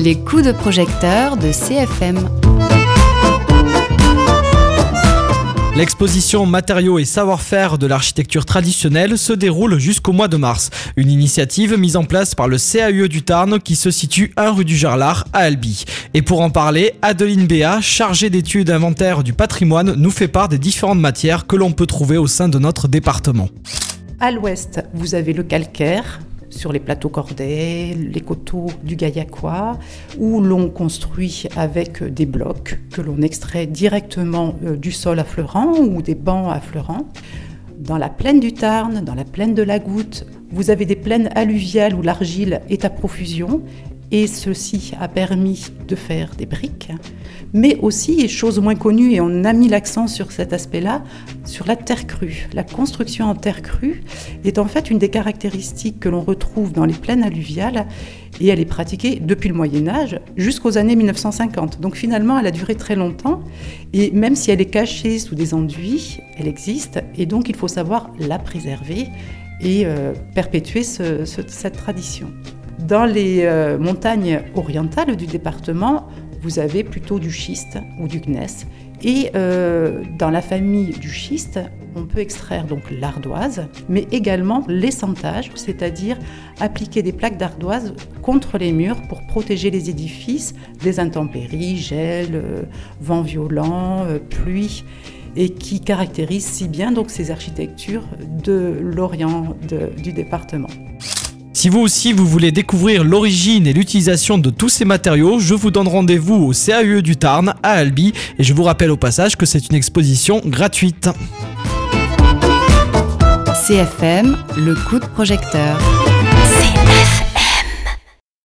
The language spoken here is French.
Les coups de projecteur de CFM. L'exposition Matériaux et savoir-faire de l'architecture traditionnelle se déroule jusqu'au mois de mars. Une initiative mise en place par le CAUE du Tarn qui se situe 1 rue du Gerlard à Albi. Et pour en parler, Adeline Béat, chargée d'études inventaire du patrimoine, nous fait part des différentes matières que l'on peut trouver au sein de notre département. À l'ouest, vous avez le calcaire, sur les plateaux cordés, les coteaux du Gaillacois, où l'on construit avec des blocs que l'on extrait directement du sol affleurant ou des bancs affleurants. Dans la plaine du Tarn, dans la plaine de la Goutte, vous avez des plaines alluviales où l'argile est à profusion, et ceci a permis de faire des briques, mais aussi, et chose moins connue, et on a mis l'accent sur cet aspect-là, sur la terre crue. La construction en terre crue est en fait une des caractéristiques que l'on retrouve dans les plaines alluviales, et elle est pratiquée depuis le Moyen-Âge jusqu'aux années 1950. Donc finalement, elle a duré très longtemps, et même si elle est cachée sous des enduits, elle existe, et donc il faut savoir la préserver et perpétuer cette tradition. Dans les montagnes orientales du département, vous avez plutôt du schiste ou du gneiss. Et dans la famille du schiste, on peut extraire donc l'ardoise, mais également l'essaintage, c'est-à-dire appliquer des plaques d'ardoise contre les murs pour protéger les édifices des intempéries, gel, vent violent, pluie, et qui caractérise si bien donc ces architectures de l'Orient du département. Si vous aussi vous voulez découvrir l'origine et l'utilisation de tous ces matériaux, je vous donne rendez-vous au CAUE du Tarn à Albi et je vous rappelle au passage que c'est une exposition gratuite. CFM, le coup de projecteur.